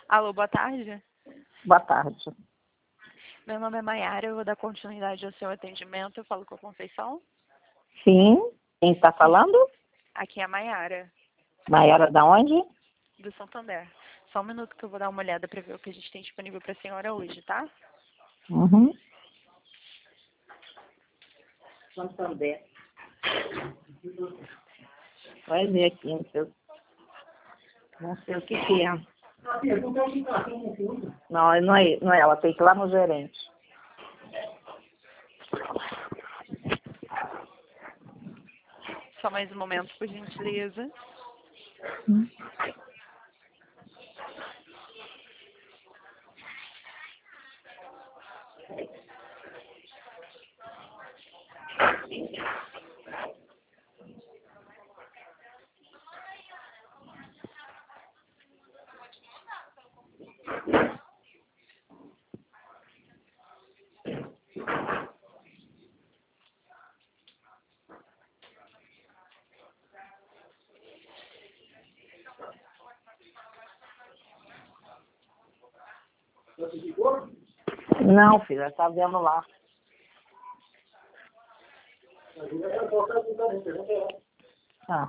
Alô, boa tarde. Boa tarde. Meu nome é Maiara, eu vou dar continuidade ao seu atendimento. Eu falo com a Conceição. Sim, quem está falando? Aqui é a Maiara, Maiara da onde? do Santander. Só um minuto que eu vou dar uma olhada para ver o que a gente tem disponível para a senhora hoje, tá? Uhum. Santander. Vai ver aqui, não sei o que é. Não é ela, tem que ir lá no gerente. Só mais um momento, por gentileza. Não, filha, tá vendo lá. Tá.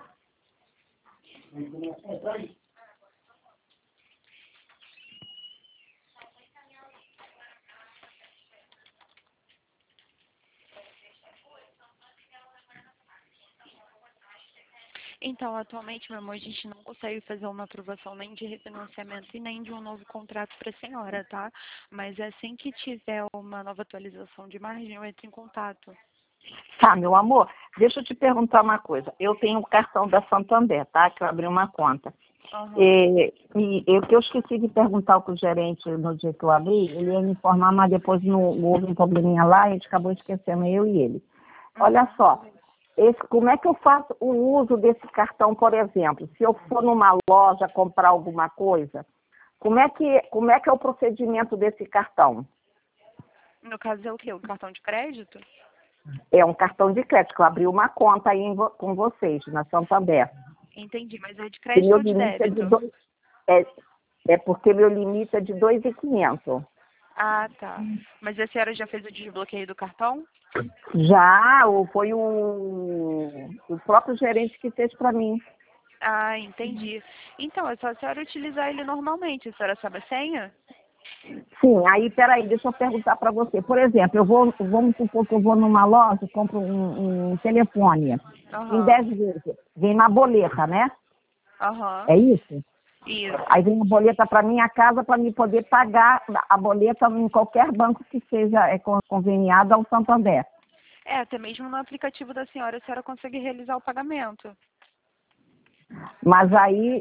Então, atualmente, meu amor, a gente não consegue fazer uma aprovação nem de refinanciamento e nem de um novo contrato para a senhora, tá? Mas assim que tiver uma nova atualização de margem, eu entro em contato. Tá, meu amor, deixa eu te perguntar uma coisa. Eu tenho o cartão da Santander, tá? Que eu abri uma conta. Aham. E o que eu esqueci de perguntar para o gerente no dia que eu abri, ele ia me informar, mas depois houve um probleminha lá, a gente acabou esquecendo, eu e ele. Olha só, como é que eu faço o uso desse cartão, por exemplo? Se eu for numa loja comprar alguma coisa, como é que é o procedimento desse cartão? No caso é o quê? O cartão de crédito? É um cartão de crédito, que eu abri uma conta aí com vocês, na Santander. Entendi, mas é de E crédito meu ou de limite é de débito? é porque meu limite é de 2.500. Ah, tá. Mas a senhora já fez o desbloqueio do cartão? Já foi o próprio gerente que fez para mim. Ah, entendi. Então, é só a senhora utilizar ele normalmente. A senhora sabe a senha? Sim, aí, peraí, deixa eu perguntar para você. Por exemplo, vamos supor que eu vou numa loja, compro um telefone em Aham. 10 vezes. Vem uma boleta, né? Aham. É isso? Isso. Aí vem a boleta para minha casa para me poder pagar a boleta em qualquer banco que seja conveniado ao Santander. É, até mesmo no aplicativo da senhora, a senhora consegue realizar o pagamento. Mas aí,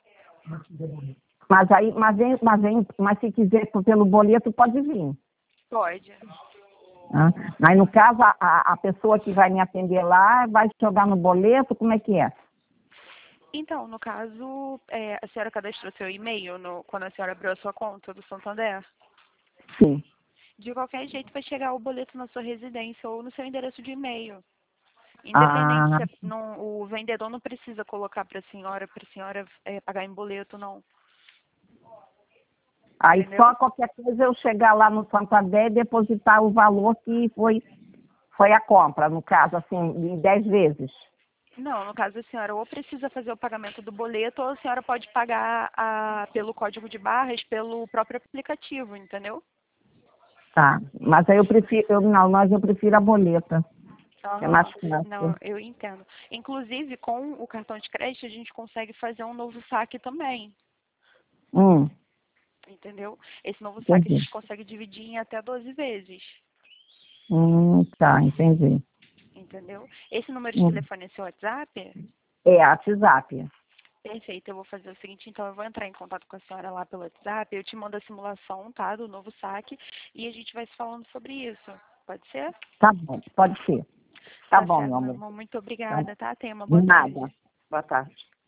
mas se quiser pelo boleto, pode vir. Pode. Né? Aí, no caso, a pessoa que vai me atender lá vai jogar no boleto, como é que é? Então, no caso, a senhora cadastrou seu e-mail quando a senhora abriu a sua conta do Santander? Sim. De qualquer jeito, vai chegar o boleto na sua residência ou no seu endereço de e-mail. Independente Ah, se o vendedor não precisa colocar para a senhora pagar em boleto, não. aí Entendeu? só qualquer coisa eu chegar lá no Santander e depositar o valor que foi a compra, no caso, assim, em 10 vezes. Não, no caso a senhora ou precisa fazer o pagamento do boleto ou a senhora pode pagar pelo código de barras pelo próprio aplicativo, entendeu? Tá. Mas aí eu prefiro a boleta. É mais Aham. Não, fácil. eu entendo. Inclusive, com o cartão de crédito, a gente consegue fazer um novo saque também, Hum, entendeu? Esse novo saque a entendi. gente consegue dividir em até 12 vezes, Tá, entendi. entendeu? Esse número de Hum. telefone é seu WhatsApp? É, WhatsApp. Perfeito, eu vou fazer o seguinte, então eu vou entrar em contato com a senhora lá pelo WhatsApp, eu te mando a simulação, tá, do novo saque, e a gente vai se falando sobre isso. Pode ser? Tá bom, pode ser. Tá Tá bom, certo, meu meu amor. amor. Muito Tá. obrigada, tá? Tenha uma De boa nada. tarde. Boa tarde.